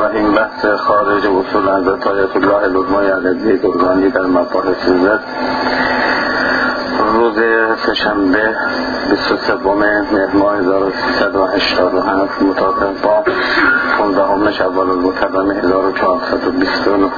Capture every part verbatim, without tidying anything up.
الرحیم. بحث خارج اصول حضرت آیت الله العظمی علیه درگانی در مباحث زد روز سه‌شنبه بیست و سوم مهر ماه هزار و سیصد و هشتاد و هفت مطابق با پانزدهم شوال المکرم هزار و چهارصد و بیست و نه.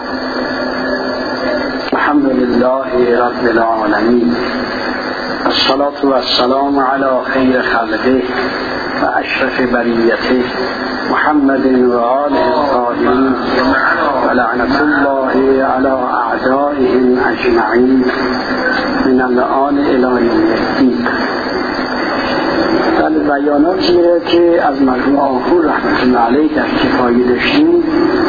الحمدلله رب العالمین، الصلاة والسلام علی خیر خلقه و اشرف بریته محمد و آله الطاهرین و لعنت الله علی اعدائهم اجمعین من الآن الی یوم الدین. در بیاناتی که از مرحوم آخور رحمت الله علیه در کفایه داشتیم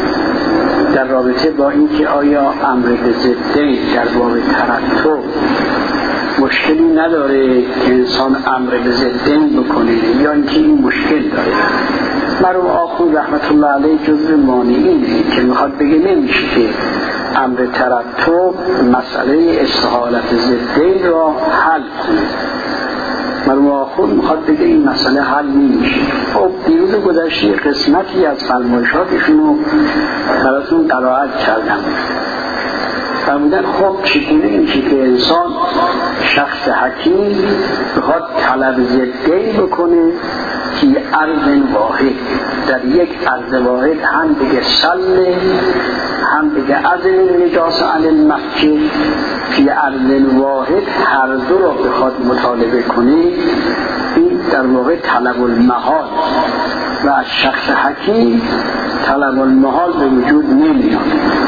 در رابطه با اینکه آیا امر به ضدین در باب ترتب مشکلی نداره که انسان امر به ضدین بکنه یا اینکه این مشکل داره. مرحوم آخور رحمت الله علیه جزء مانعینه که میخواد بگه نمیشه که امر ترتب مسئله استحالت ضدین را حل کنه. مرحوم آخور میخواد بگه این مسئله حل نمیشه. خب دیروز گذشته قسمتی از فرمایشاتشون رو براتون قرائت کردم. فرمودن خب چگونه میشه که انسان شخص حکیم بخواد طلب ضدی بکنه که عرض واحد در یک عرض واحد هم بگه سل هم بگه عزل نجاس عن المحکه که عرض واحد هر دو را بخواد مطالبه کنه. این در واقع طلب المحال و از شخص حکیم طلب المحال به وجود نمیاد.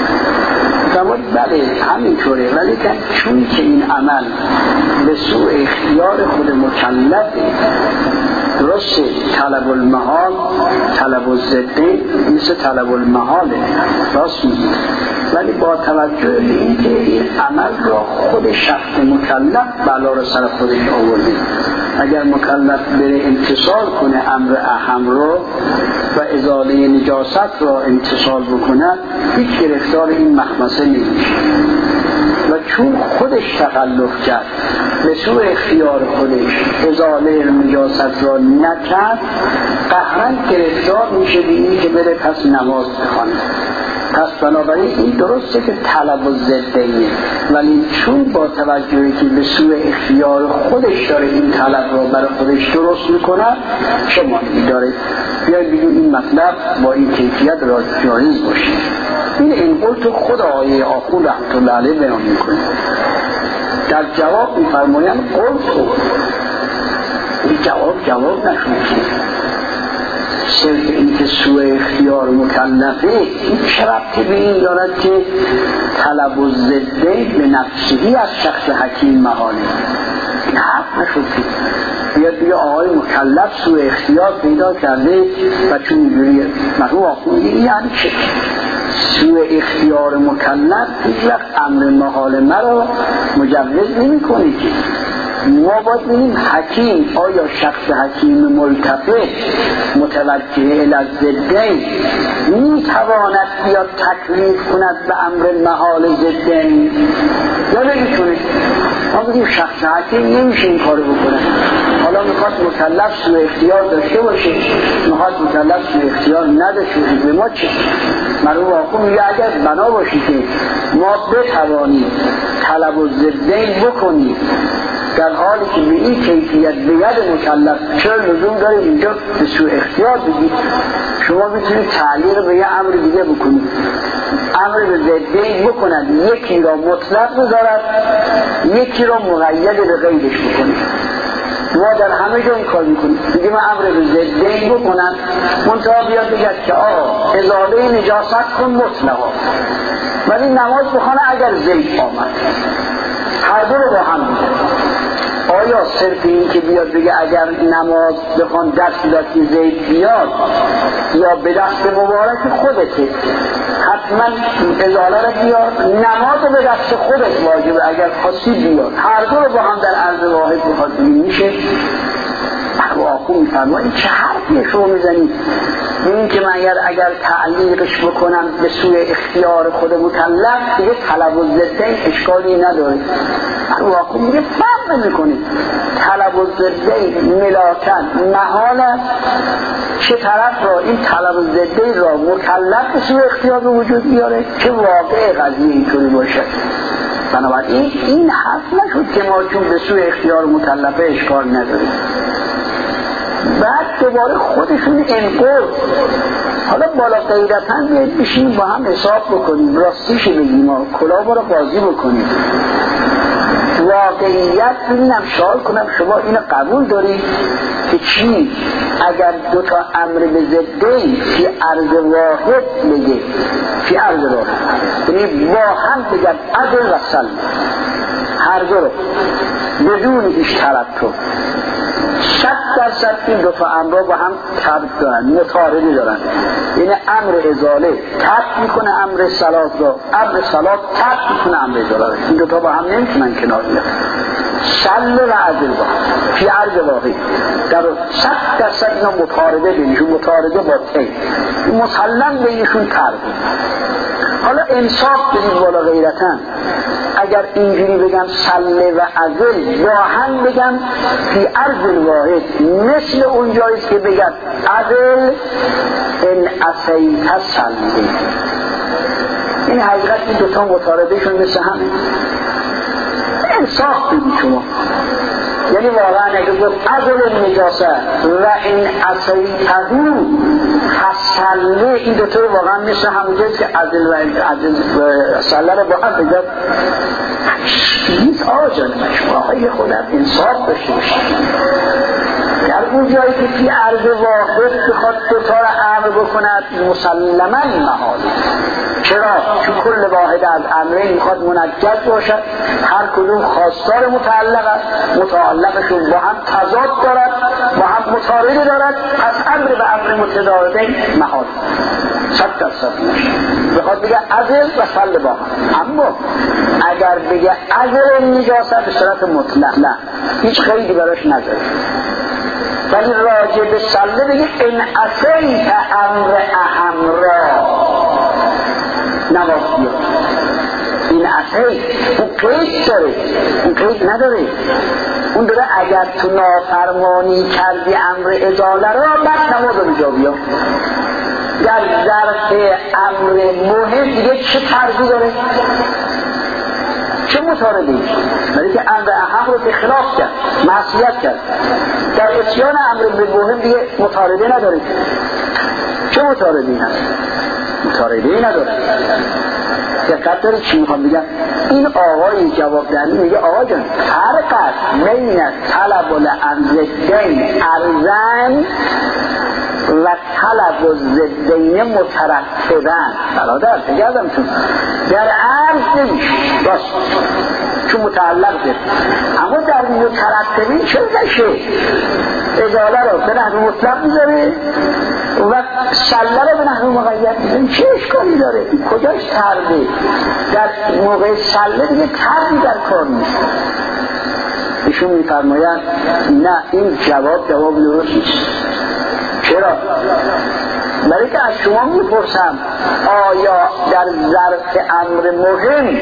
فرمود بله همینطوره، ولی چون که این عمل به سوء اختیار خود مکلفه، درسته طلب المحال طلب الضدین مثل طلب المحاله، راست میگه، ولی با توجه به اینکه این عمل را خود شخص مکلف بلا را سر خودش آورده، اگر مکلف بره امتثال کنه امر اهم را و ازاله نجاست را امتثال بکنه هیچ گرفتار این مخمسه نمیشه. و چون خودش تخلف کرد به سوء اختیار خودش ازاله نجاست را نکرد، قهرن گرفتار میشه به این که بره پس نماز بخونه. پس بنابراین این درسته که طلب و ضدینه، ولی چون با توجهی که به سوء اختیار خودش داره این طلب را برای خودش درست میکنه شما داره بیاید بگید این مطلب با این کیفیت را جایز باشه. این این قول تو خود آیه آخور رحمت الله علیه بیان میکنه. در جواب میفرمایم قول تو این جواب جواب نشون صرف این که سوء اختیار مکلفه این چه ربطی به این دارد که طلب و ضدین به نفسهی از شخص حکیم محاله. این حق نشد که بیاد بگه آقای مکلف سوء اختیار پیدا کرده و چون اینجوری مرحوم آخون یعنی چه؟ سوء اختیار مکلف هیچ وقت امر محال مرا مجوز نمی کنه که ما باید بینیم حکیم آیا شخص حکیم ملتفت متوجه الالضدین می تواند بیاد تکلیف کند به امر محال ضدین یا نمیتونه. ما بگیم شخص حکیم نمیشه این کارو بکنه. حالا میخواد مکلف سوء اختیار داشته باشه، میخواد مکلف سوء اختیار نداشته باشه، به ما چه؟ مرحوم آخون میگه اگر بنا باشی که ما بتوانیم طلب و ضدین بکنیم در حالی که به این کیفیت به ید مکلف، چرا لزوم داره اینجا به سوء اختیار بگید؟ شما میتونید تعلیق به یه امر دیگه بکنید، امر به ضدین بکنند، یکی را مطلق بذارد یکی را مقید به غیرش بکنید. ما در همه جا این کار میکنیم، میگیم امر به ضدین بکنند منتها بیاد بگید که آه ازاله نجاست کن مطلقا، ولی نماز بخونه اگر زید آمد. هر دو رو با هم بگید. آیا صرف این که بیاد بگه اگر نماز بخوان دست داد که زید بیاد یا به دست مبارک خودته حتما ازاله را بیاد، نماز به دست خودت واجبه اگر خاصی بیاد. هر دو رو با هم در عرض واحد بخواد بگید میشه. و آخو میفرمایید چه حرفی شما میزنید این که من اگر تعلیقش بکنم به سوی اختیار خود مکلف دیگه طلب و ضدین اشکالی نداره. و آخو میگه فرق تحمل میکنید. طلب و ضده ملاکن محال چه طرف را این طلب و ضده را مکلف به سوی اختیار به وجود بیاره که واقع قضیه اینطوری باشه. بنابراین این حرف نشد که ما چون به سوی اختیار مکلفه اشکال نداریم. بعد دوباره خودشون انقل حالا بالا غیرتاً بیاید بشیم با هم حساب بکنیم، راستیش بگیم و کلاه رو قاضی بکنیم. واقعیت ببینم شال کنم شما اینو قبول دارید که چی؟ اگر دو تا امر به ضدی فی عرض واحد بگه، فی عرض واحد یعنی با هم بگن عدل و سلم، هر دو رو بدون هیچ تردد صد درصد این دو تا امر با هم تردد دارن، متعارضی دارن. یعنی امر ازاله ترک میکنه امر صلات را، امر صلات ترک میکنه امر ازاله را. این دو تا با هم نمیتونن کنار بیان. سل و عدل با فی عرض واحد در صد درصد اینا متعارضه بینشون، متعارضه با تی مسلم بینشون تردد. حالا انصاف بدید بالا غیرتن، اگر اینجوری بگم سله و عدل با هم بگم فی عرض واحد، مثل اون جاییست که بگم عدل ان عصیت سله. این حقیقت این دوتا متعارضهشون مثل هم. انصاف بدید شما، یعنی واقعا اگه گفت عدل نجاسه و این عصیتهو فسله، این دوتا واقعا مثل همونجاست که عدل و عدل و سله رو با هم بگم نیست. آقا جان شما آقای خودم انصاف داشته باشید. در اون جایی که فی عرض واحد بخواد دوتا رو امر بکند مسلماً محال. چرا؟ چون کل واحد از امرین میخواد منجز باشد، هر کدوم خواستار متعلق است، متعلقشون با هم تضاد دارد، با هم متعارض دارد، پس امر به امر متضادین محال. صد درصد بخواد بگه عدل و سل با هم. اما اگر بگه عدل نجاست به صورت مطلق نه، هیچ خیلی براش نداره، ولی راجع به سله بگه ان عصیت امر اهم را نواز بیاد. این عصیت اون قید داره، اون قید نداره. اون داره اگر تو نافرمانی کردی امر ازاله را بعد نواز رو بجا بیا. در ظرف امر مهم دیگه چه طرزی داره؟ چه متعارضی؟ ولی که امر اهم رو به خلاف کرد، معصیت کرد. در اتیان امر به مهم دیگه متعارضی نداره. چه متعارضی هست؟ متعارضی نداره. دقت دارید چی میخوام بگم؟ این آقای جواب دهنده میگه آقا جان فرق بین طلب الامرین ارزن و طلب و ضدین مترتبن. برادر بگردم چون در عرض نمیشه باش چون متعلق ده، اما در مترتبین چه نشه؟ ازاله رو به نحو مطلق میذاره و سله رو به نحو مقید میذاره. چه اشکالی داره؟ کجاش ترده؟ در موقع سله دیگه تردی در کار نیست. ایشون میفرماید نه این جواب جواب درست نیست. چرا؟ برای که از شما میپرسم آیا در ظرف امر مهم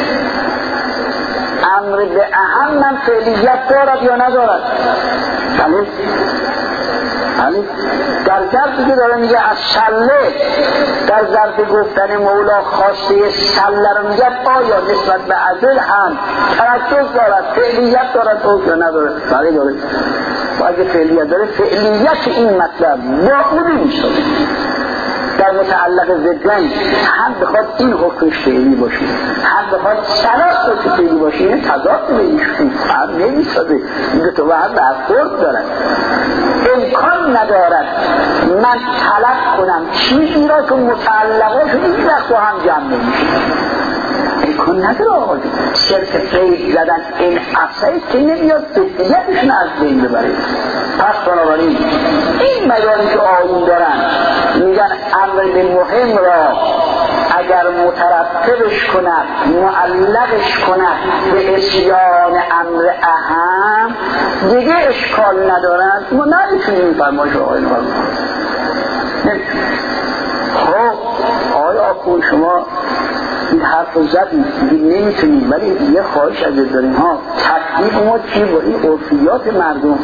امر به اهم من فعلیت دارد یا ندارد؟ بله بله. در ظرفی که داره میگه از سله، در ظرف گفتن مولا خواسته سله رو میگه آیا نسبت به عدل هم ترتب دارد، فعلیت دارد او یا ندارد؟ بله داره. و اگه فعلیت داره فعلیت این مطلب با اون نمیشه. در متعلق ضدن هم بخواد این حکمش فعلی باشه، هم بخواد سلاس باشه فعلی باشه، این تضاد نمیشون هم نمیسازه. این دو تا با هم برخورد دارن. امکان ندارد من طلب کنم چیزی را که متعلقه شده این وقت با هم جمع نمیشه. امکان نداره آقا صرف فیض زدن این اصلی که نمیاد ضدیتشون از بین ببره. پس بنابراین این مجالی که آیین دارن میگن امر به مهم را اگر مترتبش کند معلقش کند به اسیان امر اهم دیگه اشکال ندارن. ما نمیتونیم فرمایش آقای نوار نمیتونیم. خب آقای آکون شما این حرف رو زدیم نمیتونیم، ولی یه خواهش ازت داریم ها تکلیف ما چی با این عرفیات مردم؟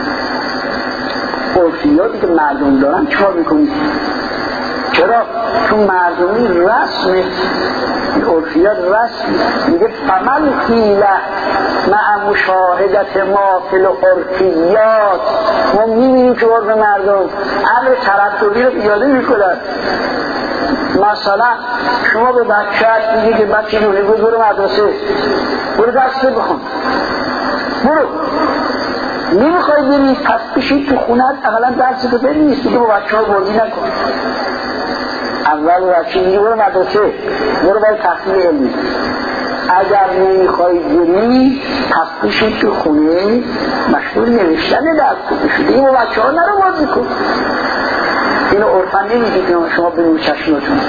عرفیاتی که مردم دارن چیکار میکنید؟ چرا؟ تو مردمی رسمه، عرفیات رسم میگه فمن حیله مع مشاهدت ما فی العرفیات. ما میبینیم که عرف مردم امر ترتبی رو پیاده میکنن. مثلا شما به بچه‌ت میگه که بچه جونی برو مدرسه، برو درس بخون، برو. نمیخوای بری پس بشید تو خونت اقلا درسی تو بنویس، دیگه با بچه ها بردی نکن. اول بچه میگه برو مدرسه، برو برای تحصیل علمی. اگر نمیخوای بری پس بشید تو خونه مشغول نوشتن درس بشید، دیگه با بچه ها نرو بازی کن. اینو عرفا نمیگید که شما بریم چشمتون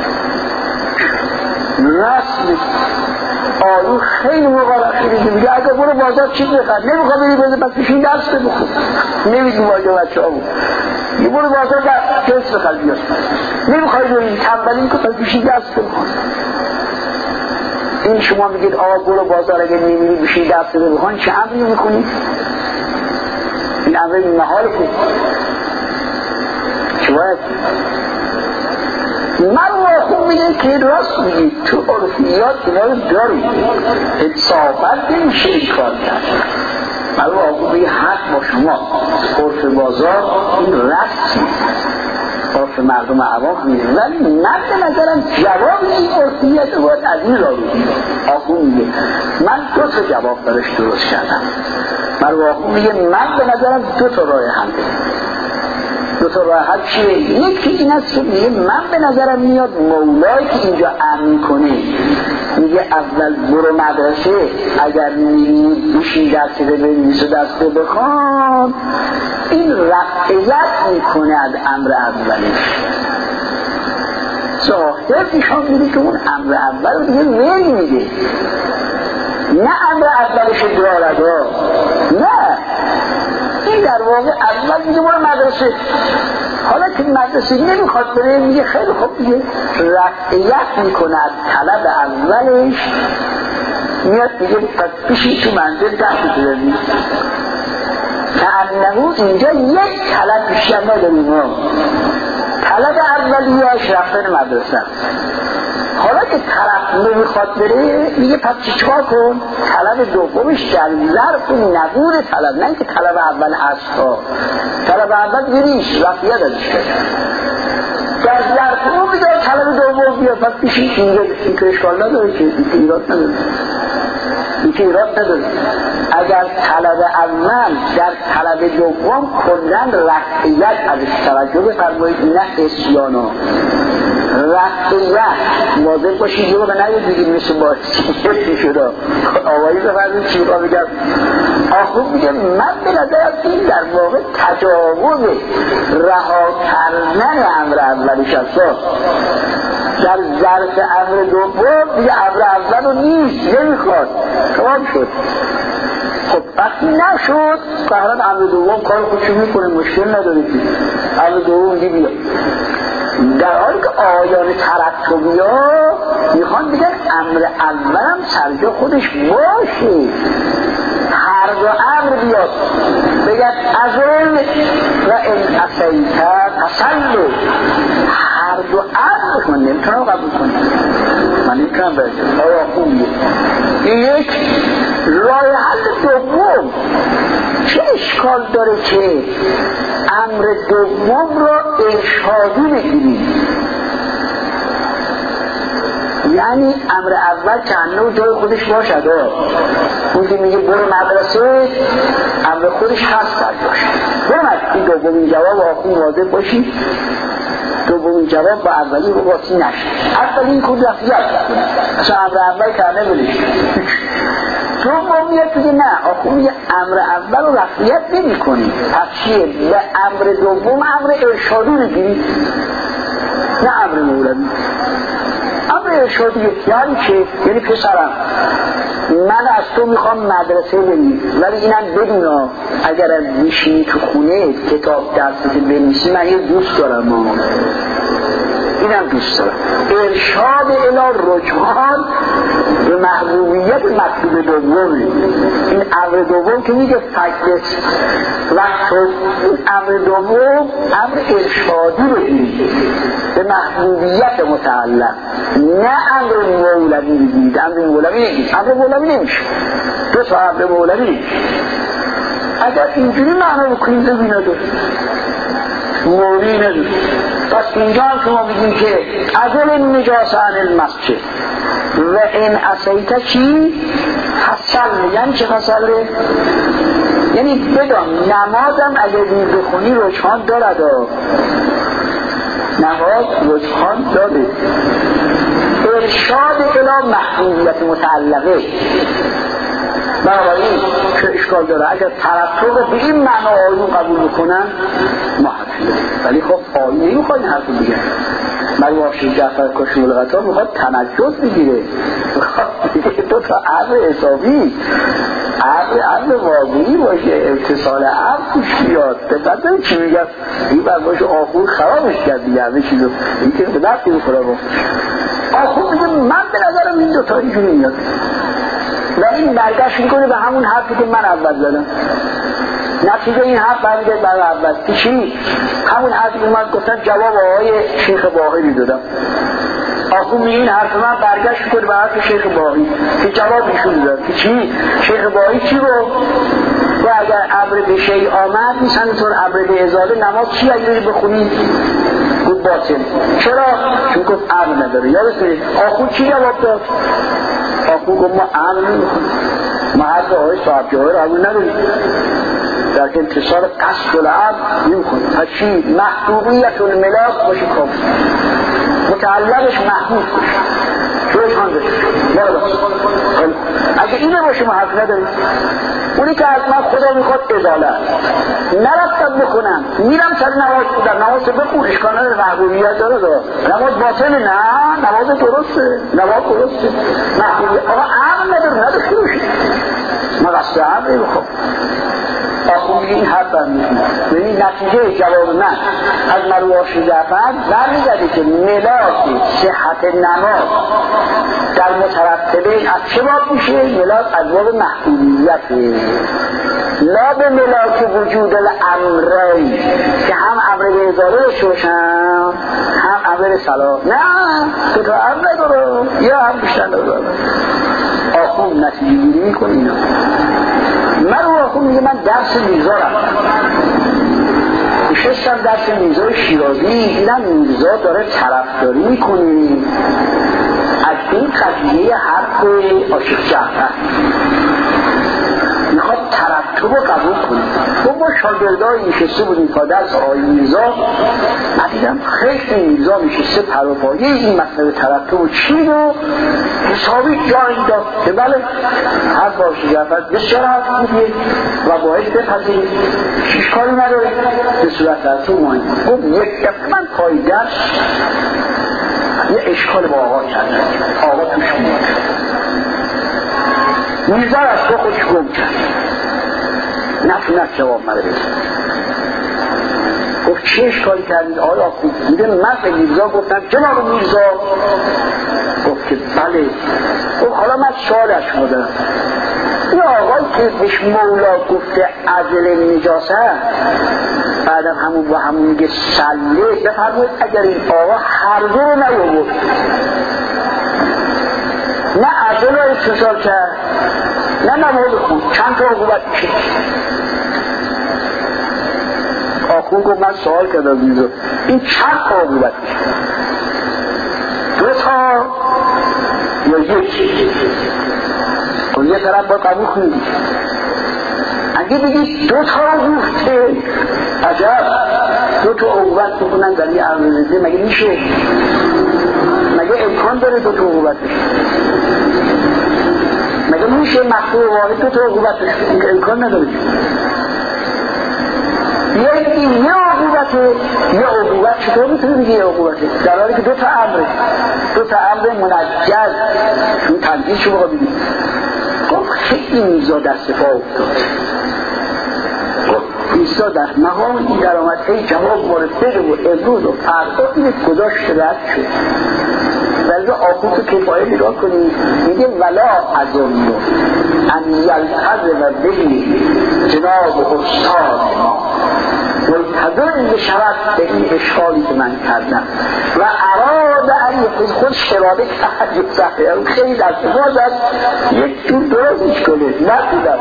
رسمی. آلو خیلی مقالب شدید میگه اگر برو بازار چیز بخواد، نمیخواه بری بازار پس بشین درس بخون. نمیگی باجه بچه ها بود یه برو بازار درس بخواد بیاد، نمیخوای بری تنبلی که پس بشین درس بخون. این شما میگید آقا برو بازار اگر نمیری بشین درس بخون، چه امری میکنید؟ این امر محال بود. چه باید من خوب میگه که راست میگی تو عرفیات اینا رو داری، انصافت نمیشه این کار کرد. من خوب میگه حق با شما، عرف بازار این رسمی، عرف مردم عوام همین. ولی من به نظرم جواب این عرفیات رو باید از این را بگیم. آخون میگه من دو تا جواب برش درست کردم. من آخون میگه من به نظرم دو تا راه حل دو تا راه حل چیه؟ یکی این است که میگه من به نظرم میاد مولایی که اینجا امن کنه میگه اول برو مدرسه، اگر میرید بشین درسته بنویس و درسته بخوان، این رفعیت میکنه از امر اولش. ظاهر ایشان میگه که اون امر اول رو دیگه ویل میده، نه امر اولش دارد، نه این در واقع اول میگه برو مدرسه. حالا که مدرسه نمیخواد بره میگه خیلی خوب دیگه رفعیت میکنه از طلب اولش، میاد میگه پس بشین تو منزل درس بزنی. کأنه اینجا یک طلب بیشتر نداریم ما، طلب اولیه‌اش رفتن مدرسه. حالا که طرف نمیخواد بره میگه پس چیکار کن؟ طلب دومش در ظرف نبود طلب، نه که طلب اول هست ها، طلب اول بریش رفیت ازش کرد در ظرف اون میگه طلب دوم بیاد پس پیشی اینجا. این که اشکال نداره که این که ایراد نداره، این که ایراد نداره. اگر طلب اول در طلب دوم کلن رفعیت ازش توجه بفرمایید، نه اسیانا رفعیت واضح باشید. یه بقیه نگید بگید مثل باید شده آوایی بفرمایید چی رو بگم. آخون میگه من به نظرم این در واقع تجاوز رها کردن امر اولیش هست. در ظرف امر دوم میگه امر اول رو نیست، نمیخواد، تمام شد. خب وقتی نشد بهران امر دوم کار خودشو میکنه، مشکل نداره که امر دوم دیگه بیاد. در حالی که آیان ترتبی ها میخوان بگن امر اولم سرجا خودش باشه، هر دو امر بیاد بگن ازل و این اصیلت تسلو، هر دو امر من نمیتونم قبول کنم، من نمیتونم برسیم. آیا خوبیه این یک راه حل دوم. چه اشکال داره که امر دوم را ارشادی بگیریم؟ یعنی امر اول که انه جای خودش باشد، اون که میگه برو مدرسه امر خودش هست باشه، برو مدرسه. این دومین جواب آخون واضح باشی، دومین جواب با اولی رو باسی نشه. اولی کود رفیت اصلا امر اول کرده بلیش دوم میاد که نه، آخون میگه امر اول رو رفیت نمی کنی، پس چیه؟ به امر دوم امر ارشادی بگیری، نه امر مولوی. امر ارشادی یعنی که یعنی پسرم من از تو میخوام مدرسه بری، ولی اینم بدونا اگر از میشینی تو خونه کتاب درسی که بنویسی من یه دوست دارم ماما، اینم دوست دارم. ارشاد الی رجحان به محبوبیت مطلوب دومی. این امر دوم که میگه فکرس وقت این امر دوم امر ارشادی بگیرید به محبوبیت متعلق، نه امر مولوی بگیرید. امر مولوی نگید، امر مولوی نمیشه، دو تا امر مولوی نمیشه. اگر اینجوری معنا بکنیم ببینه دو مولی نداره. پس اینجا هم که ما بگیم که عزل نجاس عن المسجد و این اسیتا چی؟ حسل. یعنی چه حسله؟ یعنی بدان نمازم اگر دیر بخونی رجحان دارد، نماز رجحان داره. ارشاد الی محبوبیت متعلقه بنابراین که اشکال داره اگر ترتب رو به این معنا آیون قبول بکنن ما حرفی داریم. ولی خب آیون نمیخواد این حرف رو بگن. برای واشی جعفر کاشی ملغتا میخواد تنجد بگیره، میخواد بگه دو تا عرض حسابی عرض عرض واقعی باشه، امتصال عرض توش بیاد. دقت دارید چی میگم؟ این بر باشه آخور خرابش کرد دیگه همه چیزو، این که به دستی بخوره با آخور میگه من به نظرم این دوتا اینجوری میاد و این برگشت میکنه به همون حرفی که من اول زدم. نتیجه این حرف برمیگه برای اول که چی؟ همون حرفی که من گفتم جواب آقای شیخ باقری دادم. آخون میگه این حرف من برگشت میکنه به حرف شیخ باقری که جواب ایشون داد که چی؟ شیخ باقری چی رو؟ و اگر امر به شیء آمد نیست همینطور امر به ازاله نماز چی اگه بخونی؟ گفت باطل. چرا؟ چون گفت امر نداره. یادتونه آخون چی جواب داد؟ آخون گفت ما امر نمیخونیم، ما حرف آقای صاحب جواهر رو قبول نداریم، در انتصار قصد العبد نمیخونیم. پس چی؟ محبوبیت الملاک باشه کافی، متعلقش محبوب باشه، شوش خانده بالا. اگه اینه باشه ما حرف نداریم. اونی که از من خدا میخواد ازاله نرفتم بکنم میرم سر نماز بودم، نماز بخون اشکال نداره، محبوبیت داره داره. نماز باطله؟ نه نماز درسته، نماز درسته، محبوبیت. آقا عمل نداره نداشته باشه، ما قصد عمل بخوام آخون میگه این حرف برمیکنه. ببین نتیجه جواب من از مروحاش جعفر برمیگرده که ملاک صحت نماز در مترتبه از چه باب میشه؟ ملاک از باب محبوبیته، لا به ملاک وجود الامرین که هم امر به ازاله داشته باشن هم امر به صلاح. نه تو تو امر نداره یا هم بیشتر نداره. آخون نتیجه گیری میکنه اینا. من رو آخون میگه من درس میرزا رفتم، نشستم درس میرزا شیرازی، دیدم میرزا داره طرفداری میکنه از این قضیه حرف عاشق جعفر، میخواد ترتب رو قبول کنه. و ما شاگردای نشسته بودیم تا درس آقای میرزا، من دیدم خیلی میرزا نشسته پروپایه این مسئله ترتب و چی رو حسابی جایی داد که بله هر باشه جعفر بسیار حرف بودیه و باید بپذیرید هیچ کاری نداره به صورت ترتب مهم. خب یک دفعه من پای درس یه اشکال با آقا کردم، آقا توش میاد میرزا از تو خودش گم کرد، نتونست جواب مده بزن. گفت چه اشکالی کردید آقای آخوند؟ میگه من به میرزا گفتم جناب میرزا. گفت که بله. گفت حالا من سوال از شما دارم، این آقایی که بهش مولا گفته عزل نجاسه بعدم همون با همون میگه سله، بفرمایید اگر این آقا هر دو رو نیاورد نه عزل رو اتصال کرد نه نماز خود چند تا عقوبت میشه. آخون گفت من سوال کردم میرزا این چند تا عقوبت میشه؟ دو تا یا یک؟ خب یه طرف باید قبول کنید. اگه بگید دو تا گفته عجب دو تا عقوبت بکنن در یه عرضه مگه میشه؟ مگه امکان داره دو تا عقوبت بشه؟ مگه میشه مقطوع واحد دو تا عقوبت بشه؟ امکان نداره. یکی یه عقوبته یه عقوبت چطور میتونه بگه یه عقوبته در حالی که دو تا امره، دو تا امر منجز این تنجیز شو بقا بگید. گفت خیلی میرزا دست پا افتاد. گفت ایسا در مقام در آمد ای جواب مورد بده و امروز و فردا اینه گذاشت رد شد. ولی آخون تو کفایه نگاه کنید میگه ولا اظن ان یلتزم و بهی جناب استاد ما ملتزم بشود به این اشکالی که من کردم و اراد ان خود شراده کرد سخته خیلی دست بازد یک جور درستش کنه نبودم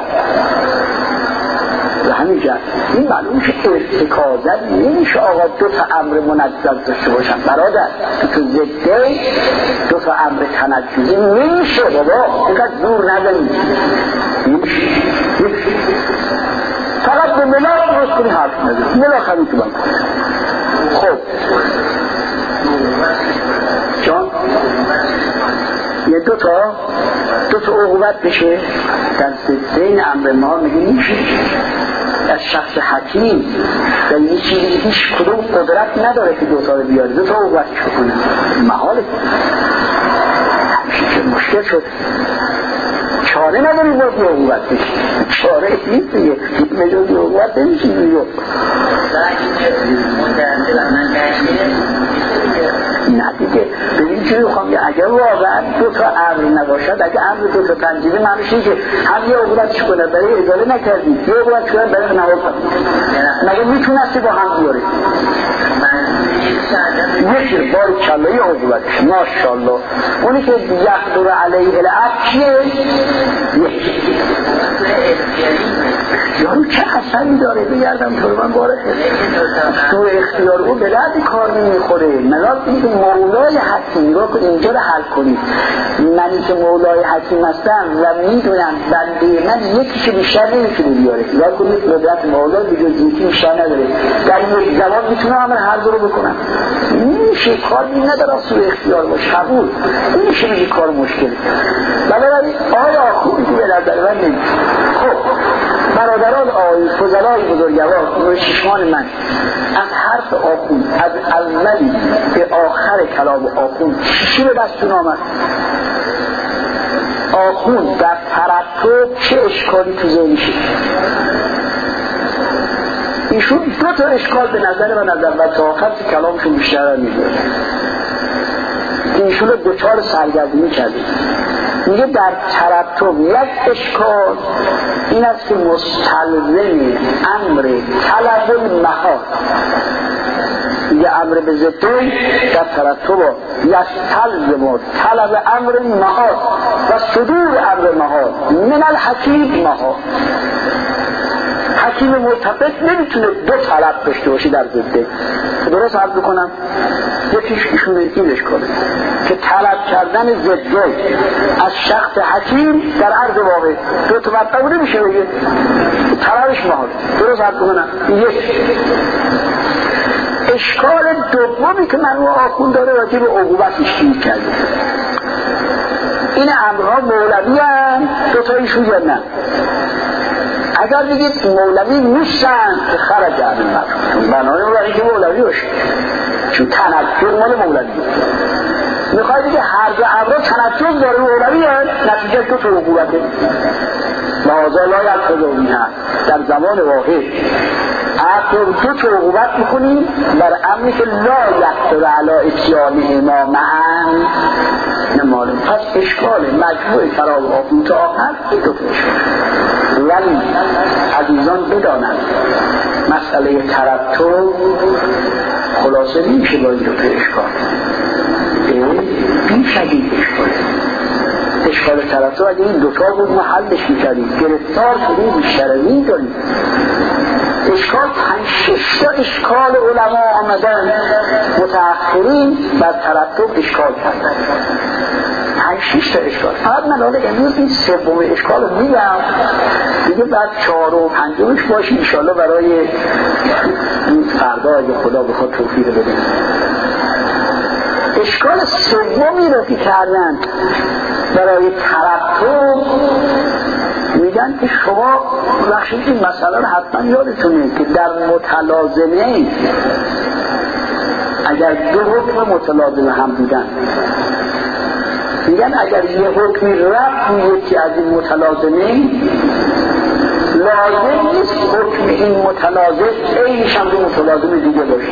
و همین جد این معلوم که ارتکازت نمیشه آقا دو تا امر منجز داشته باشن برادر تو زده دو تا امر تنجزی نمیشه بابا اینقدر دور نداریم نمیشه فقط به ملاک روز کنی حرف نداریم ملاک همین تو من خب جان یه دو تا دو تا عقوبت بشه در زده امر ما میگه میشه از شخص حکیم در یه چیزی هیچ کدوم قدرت نداره که دو تا رو بیاره دو تا عقوبتش بکنه محاله همیشه که مشکل شد چاره نداری باید یه عقوبت بشه چاره نیست دیگه مجاز یه عقوبت نمیشه دیگه نه دیگه ببین چی میخوام یه اگر واقعا دو تا امر نباشد اگر امر دو تا تنجیبه معنیش این که هم یه عقوبتش کنه برای اداره نکردی یه عقوبتش کنه برای نواب کنی مگه میتونستی با هم بیاری یکی باری کلا یه عقوبتش ماشاءالله اونی که یقدر علیه العبد چیه؟ یکی یارو چه اثری داره بگردم تو من باره تو اختیار او به درد کار نمیخوره ملاک اینکه مولای حکیم رو که اینجا رو حل کنید منی که مولای حکیم هستم و میدونم بنده من یکیشو بیشتر نمیتونه بیاره یا کنید قدرت مولا بجز یکی بیشتر نداره در یک زمان میتونه همه هر دو رو بکنم نمیشه کار این نداره سوی اختیار باشه قبول نمیشه میگه کار مشکل بنابراین آیا خوبی که به نظر من نمیشه خب برادران آقای فضلای بزرگوار ششمان من از حرف آخون از اولی به آخر کلام آخون چی به دستون آمد؟ آخون در ترتب چه اشکالی تو ذهنشه؟ ایشون دو تا اشکال به نظر من از اول تا آخر که کلامشون بیشتر می‌داره که ایشون رو دوچار سرگردونی کرده میگه در ترتب یک اشکال این است که مستلزم امر طلب المحال یه امر به ضدی در ترتب یستلزم طلب امر محال و صدور امر محال من الحکیم محال حکیم مرتبط نمیتونه دو طلب داشته باشه در ضده درست عرض بکنم یکیش ایشونه اینش کنه که طلب کردن ضده از شخص حکیم در عرض واقع دو تا مطلب نمیشه بگه طلبش محال درست عرض بکنم یک اشکال دومی که من رو آخون داره راجع به عقوبتش گیر کرده این امرها مولوی هم دوتایشون یا نه اگر بگید مولوی نیستن که خرج عن المعروف بنای اون که مولوی باشه چون تنجز مال مولوی میخواد بگه هر دو امرها تنجز داره مولوی هست نتیجه دو تا عقوبته لحاظا لا یقتضی هست در زمان واحد اگر دو تا عقوبت میکنیم بر امری که لا یقتضی علی اتیان ما معا نمالم پس اشکال مجموع فراب آخون تا آخر این دو تا اشکال ولی عزیزان بدانند مسئله ترتب خلاصه نمیشه با این دو تا اشکال بی شدید اشکال اشکال ترتب اگه این دوتا بود ما حلش میکردیم گرفتار شدیم بیشترمی داریم اشکال پنج شش تا اشکال علما آمدن متأخرین بر ترتب اشکال کردن پنج شش تا اشکال فقط من حالا امروز این سوم اشکال رو میگم دیگه بعد چهار و پنجمش باشه انشالله برای فردا اگه خدا بخواد توفیق بده اشکال سومی رو که کردن برای ترتب میگن که شما بخشید این مسئله رو حتما یادتونه که در متلازمه اگر دو حکم متلازم هم بودن میگن اگر یه حکمی رفت یکی از این متلازمه لازم نیست حکم این متلازم اینش هم دو متلازم دیگه باشه.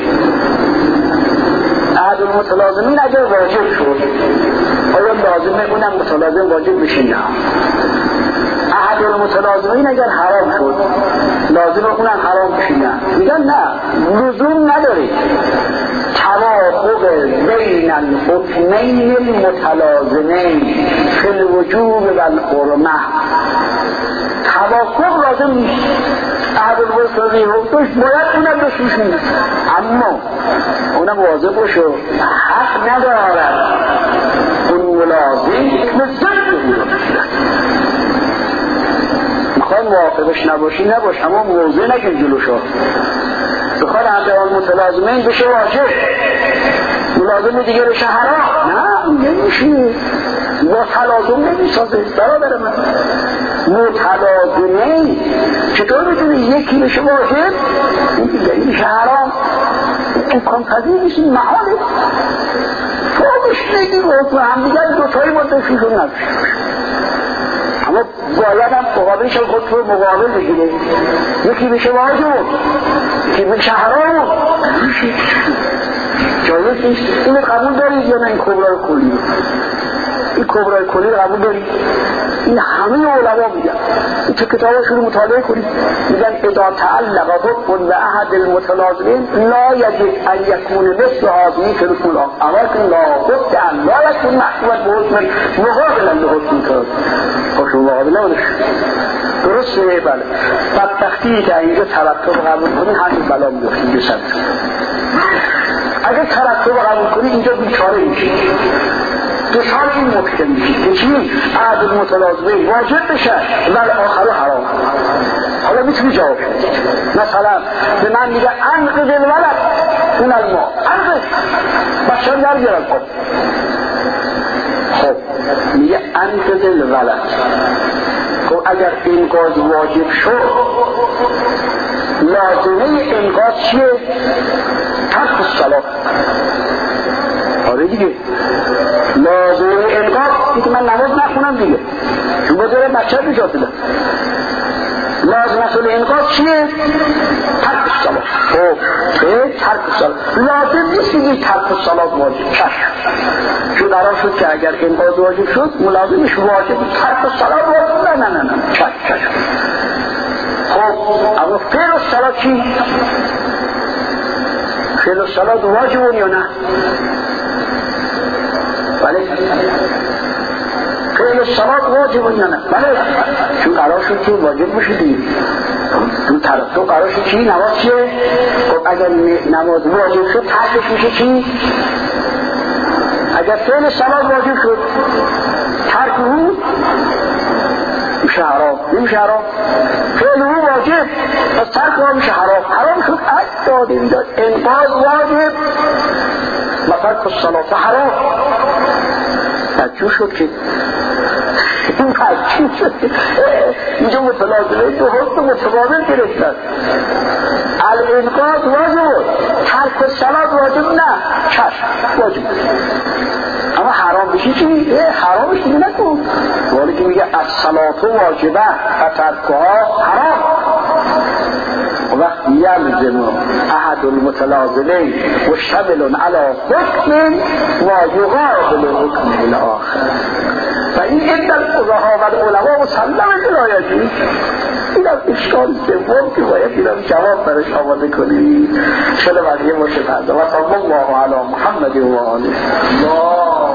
احد المتلازمین اگر واجب شد آیا لازمه اونم متلازم واجب بشه؟ نه. احد المتلازمین اگر حرام شد لازمه اونم حرام بشه؟ نه. میگن نه، لزوم نداره توافق بین الحکمین المتلازمین فی الوجوب و الحرمه. توافق لازم نیست. احد المتلازمین حکمش باید اونم بشوشید، اما اونم واضح باشه حق ندارد اون ملازم مزد میخوای موافقش نباشی نباش، اما موضع نگیر جلوشا. بخواد همدوان متلازمین بشه واجب، ملازم دیگه بشه حرام، نه نمیشه. با تلازم نمیسازه برادر من. متلازمین چطور میتونه یکی بشه واجب این دیگری بشه حرام؟ امکان پذیر نیست، این محاله. فهمش نگیم و هم دیگر دوتایی مدرشون نبشه، اما باید هم مقابلش هم خود رو مقابل بگیره. یکی بشه واجب یکی بشه حرام میشه، جایز نیست. اینو قبول دارید یا نه؟ این کبرای کلی این کبرای کلی قبول دارید؟ این همه علما میگن، این تو کتاباشون رو مطالعه کنید، میگن اذا تعلق حکم به احد المتلازمین لا یجب ان یکون مثل هذه فی الحکم الاخر که لا بد ان لا یکون محکوما بحکم مقابلا لحکم کرد. حکم مقابلا درسته؟ بله. بدبختی که اینجا ترتب قبول کنی همین بلا میفتی بسد. اگر ترتب قبول کنی اینجا بیچاره میشی، دچار این مشکل میشی که چی؟ احد المتلازمین واجب بشه ولی آخر حرام. حالا میتونی جواب شد. مثلا به من میگه انقذ الولد اون الماء، انقذ بچه در گرم کن. خب میگه انقذ الولد. خب اگر انقاذ واجب شد لازمه انقاذ چیه؟ ترک الصلاة. آره دیگه لازمه انقاذ اینکه من نماز نخونم دیگه، چون باید داره بچه بجا بدم. لازمه انقاذ چیه؟ ترک الصلاة. خب ترک الصلاة لازم نیست دیگه ترک الصلاة واجب چشم، چون قرار شد که اگر انقاذ واجب شد ملازمش واجب ترک الصلاة واجب. نه نه نه نه چشم چشم. خب اما فعل الصلاة چی؟ فعل الصلاة واجب یا نه؟ بله. فعل الصلاة واجب یا نه؟ بله. چون قرار شد که واجب بشه دیگه، چون ترتب قرار شد چی؟ نماز چیه؟ خب اگر نماز واجب شد ترکش میشه چی؟ اگر فعل الصلاة واجب شد ترک او میشه حرام. نمیشه حرام؟ فعل او واجب پس ترک او میشه حرام. حرام شد از داده میداد انقاذ واجب مثلا الصلاة حرام. تجو شد که این تجو شد اینجا متلازمه دو حکم متقابل گرفتن. الانقاذ واجب، ترک الصلاة واجب نه، چشم واجب. اما حرام بشی چی؟ حرامش دیگه نکن. ولی که میگه الصلاة واجبه و ترکها حرام. وقت یلزم احد المتلازمین مشتمل علی حکم و یقابل حکم الاخر و این عند الفقهاء و العلماء مسلم الایجی. این از اشکال سوم که باید این هم جواب برش آماده کنی. شده بقیه باشه فردا و صلی الله علی محمد و آله.